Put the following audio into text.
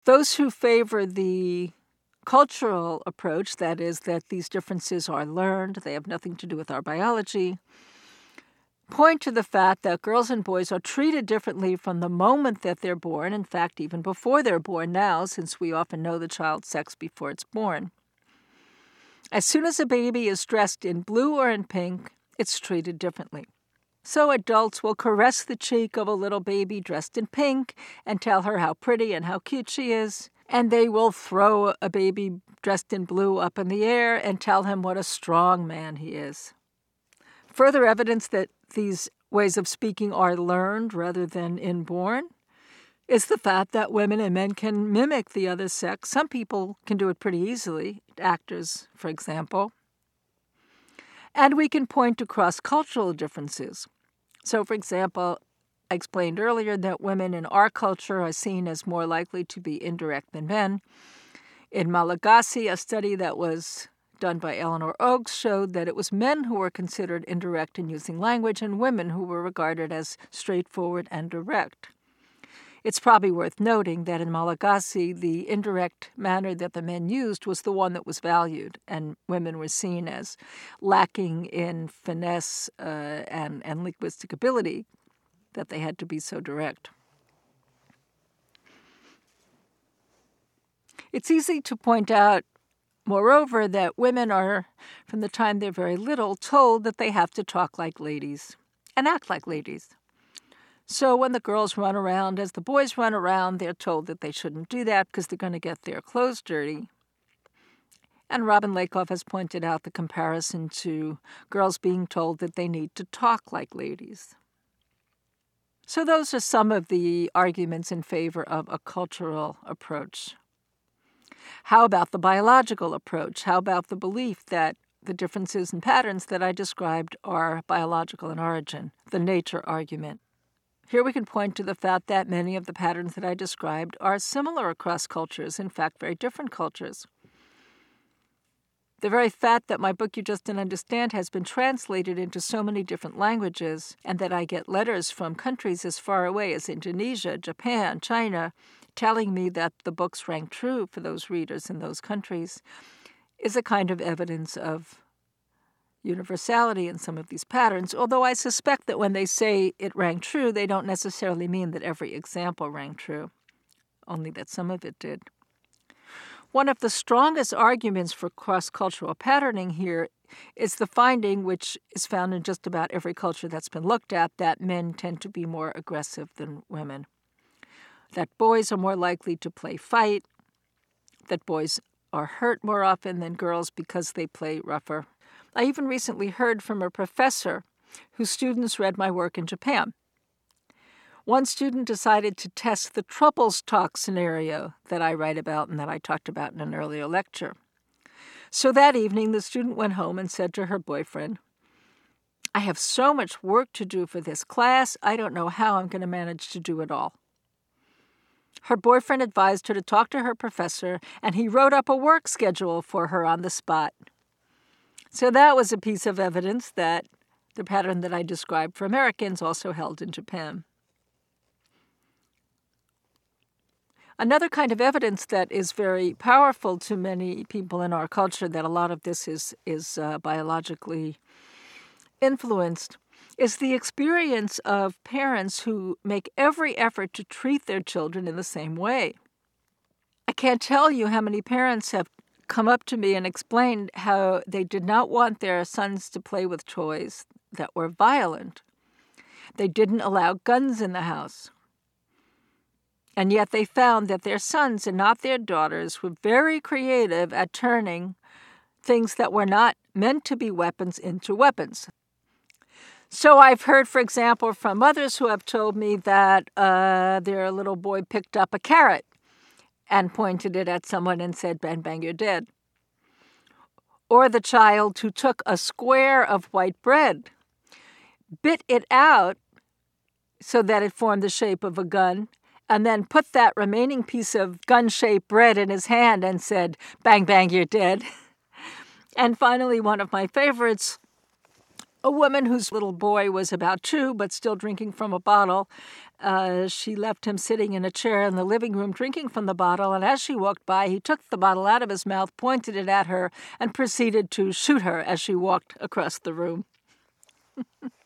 Those who favor the cultural approach, that is, that these differences are learned, they have nothing to do with our biology, point to the fact that girls and boys are treated differently from the moment that they're born, in fact, even before they're born now, since we often know the child's sex before it's born. As soon as a baby is dressed in blue or in pink, it's treated differently. So adults will caress the cheek of a little baby dressed in pink and tell her how pretty and how cute she is, and they will throw a baby dressed in blue up in the air and tell him what a strong man he is. Further evidence that these ways of speaking are learned rather than inborn is the fact that women and men can mimic the other sex. Some people can do it pretty easily, actors, for example. And we can point to cross-cultural differences. So, for example, I explained earlier that women in our culture are seen as more likely to be indirect than men. In Malagasy, a study that was done by Eleanor Oakes showed that it was men who were considered indirect in using language and women who were regarded as straightforward and direct. It's probably worth noting that in Malagasy, the indirect manner that the men used was the one that was valued, and women were seen as lacking in finesse and linguistic ability, that they had to be so direct. It's easy to point out, moreover, that women are, from the time they're very little, told that they have to talk like ladies and act like ladies. So when the girls run around as the boys run around, they're told that they shouldn't do that because they're going to get their clothes dirty. And Robin Lakoff has pointed out the comparison to girls being told that they need to talk like ladies. So those are some of the arguments in favor of a cultural approach. How about the biological approach? How about the belief that the differences and patterns that I described are biological in origin, the nature argument? Here we can point to the fact that many of the patterns that I described are similar across cultures, in fact, very different cultures. The very fact that my book, You Just Didn't Understand, has been translated into so many different languages, and that I get letters from countries as far away as Indonesia, Japan, China, telling me that the books rank true for those readers in those countries, is a kind of evidence of universality in some of these patterns, although I suspect that when they say it rang true, they don't necessarily mean that every example rang true, only that some of it did. One of the strongest arguments for cross-cultural patterning here is the finding, which is found in just about every culture that's been looked at, that men tend to be more aggressive than women, that boys are more likely to play fight, that boys are hurt more often than girls because they play rougher. I even recently heard from a professor whose students read my work in Japan. One student decided to test the troubles talk scenario that I write about and that I talked about in an earlier lecture. So that evening, the student went home and said to her boyfriend, "I have so much work to do for this class, I don't know how I'm going to manage to do it all." Her boyfriend advised her to talk to her professor, and he wrote up a work schedule for her on the spot. So that was a piece of evidence that the pattern that I described for Americans also held in Japan. Another kind of evidence that is very powerful to many people in our culture, that a lot of this is biologically influenced, is the experience of parents who make every effort to treat their children in the same way. I can't tell you how many parents have come up to me and explained how they did not want their sons to play with toys that were violent. They didn't allow guns in the house. And yet they found that their sons and not their daughters were very creative at turning things that were not meant to be weapons into weapons. So I've heard, for example, from mothers who have told me that their little boy picked up a carrot and pointed it at someone and said, "Bang, bang, you're dead." Or the child who took a square of white bread, bit it out so that it formed the shape of a gun, and then put that remaining piece of gun-shaped bread in his hand and said, "Bang, bang, you're dead." And finally, one of my favorites, a woman whose little boy was about 2 but still drinking from a bottle, She left him sitting in a chair in the living room drinking from the bottle, and as she walked by, he took the bottle out of his mouth, pointed it at her, and proceeded to shoot her as she walked across the room.